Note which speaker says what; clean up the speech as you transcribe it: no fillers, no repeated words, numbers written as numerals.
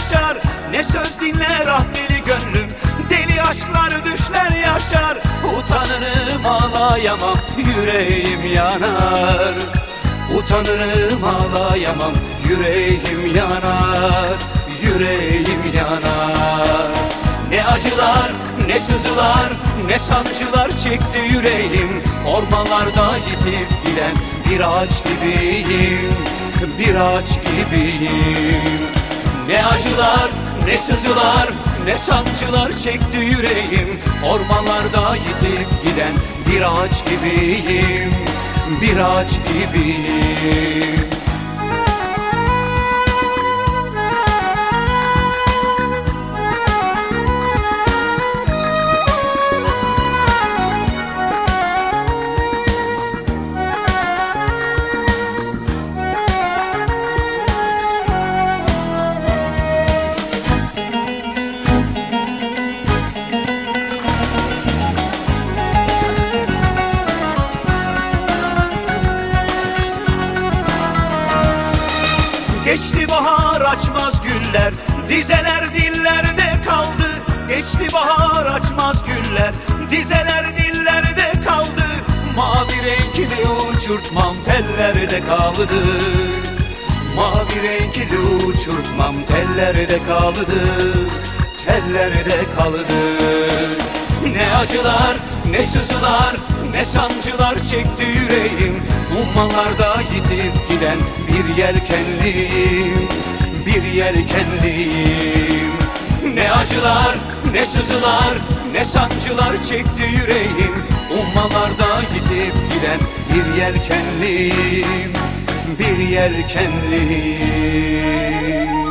Speaker 1: yaşar. Ne söz dinler ah deli gönlüm, deli aşklar düşler yaşar. Utanırım ağlayamam, yüreğim yanar. Utanırım ağlayamam, yüreğim yanar. Yüreğim yanar. Ne acılar, ne sızılar, ne sancılar çekti yüreğim. Ormanlarda yitip giden bir ağaç gibiyim, bir ağaç gibiyim. Ne acılar, ne sızılar, ne sancılar çekti yüreğim. Ormanlarda yitip giden bir ağaç gibiyim, bir ağaç gibiyim. Geçti bahar açmaz güller, dizeler dillerde kaldı. Geçti bahar açmaz güller, dizeler dillerde kaldı. Mavi renkli uçurtmam tellerde kaldı. Mavi renkli uçurtmam tellerde kaldı. Tellerde kaldı. Ne acılar, ne sızılar, ne sancılar çekti yüreğim. Ummanlarda yitip giden bir yelkenliyim, bir yelkenliyim. Ne acılar, ne sızılar, ne sancılar çekti yüreğim. Ummanlarda yitip giden bir yelkenliyim, bir yelkenliyim.